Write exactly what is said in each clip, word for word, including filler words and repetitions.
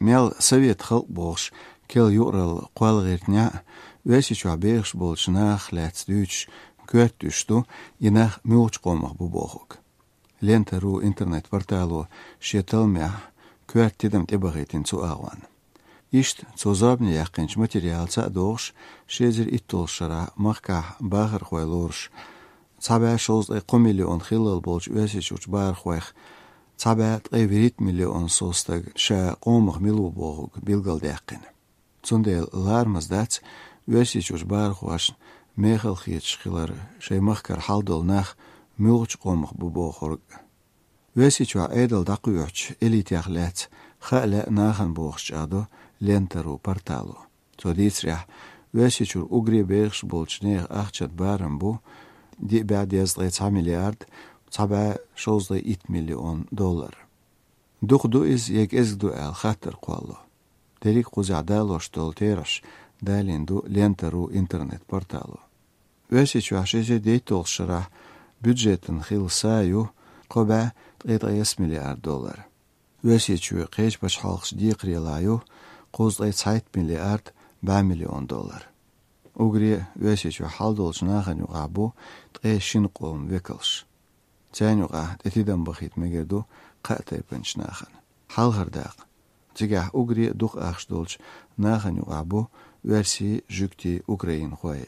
мел совет халк болш, кел юрал қуалғертня, вәсі чуабеғш болшынақ ләцдүйч, көттүшту, инах мюч қомақ бұ боғук. Лента.ру интернет-порталу шеталмя көттедім тебағетін цу ағуан. Ишт цузабны яқынч материал цадоғш, шезір иттолшара маққа бағыр қойлорш, цабә шоз қо миллион хилал болш вәсі чуч бар қойх, цабә тғайверит миллион состаг ша қомақ милу боғук билгал дәқін. Цундел лармыздац вәсі чуч бар қош мехал хиетшқилар шай маққар халдол нақ мюч қомақ бұ боғырг. Вәсі чуа әйдал дақуйоч элитяқ ләц хәлі наған боғш адо Лента.ру порталу. Цодицрях вәсі чур угре бейхш болчнех ақчат барым бұ ди бәд язғай миллиард цабә шоздай ит миллион доллар. Дұқду из ек ezgdu әл хаттыр қуалу. Дерик қузадал оштол тераш дәлінду Лента.ру интернет-порталу. Вәсі чуа шезе дейтол шыра бюджетін хил сайу қобә тғайдғайс миллиард доллар. Вәсі чуа қейч баш халқш диқрилаю қоздай сайт миллиард ба миллион доллар. Угре вәсі чуа халдолш наған юға бұ тғай шин қолым векілш. Цән юға дәтидан бұхит мегерду қатай пінч наған. Халғырдақ. Тігах угре дуқ ақш долш наған юға бұ вәрсі жүкті Украин қойы.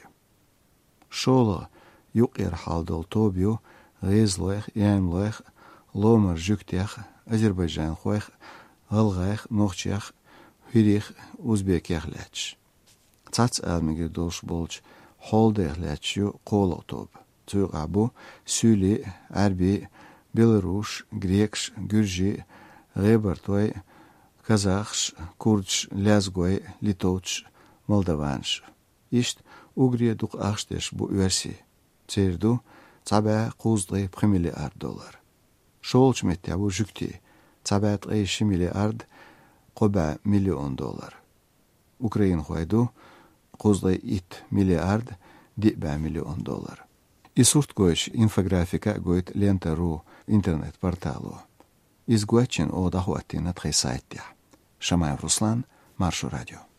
Шолы юқ ер халдол тобю ғезлойх, ямлойх, ломар жүктех, Азербайджан қойх, ғылғайх, ноқчех, хүрих, узбекех ләч. Цац әлмегер долш болч холдех ләчю қолы тоб. Цуға бұ Сүли, Әрби, Беларуш, Грекш, Гүржи, Ғебартой, Казахш, Курдш, Лязгой, Литовч, Молдаванш. Ишт угре дуқ ақштеш бұ верси. Церду цабә қуздай пқы миллиард доллар. Шолч метте бұ жүкті цабәт ғайші миллиард қоба миллион доллар. Украин қойду қуздай ит миллиард дибә миллион доллар. Исурт гойш инфографика гойт Лента.ру интернет-порталу. Изгуачин о дахуаттина тхай сайття. Шамаев Руслан, Маршу радио.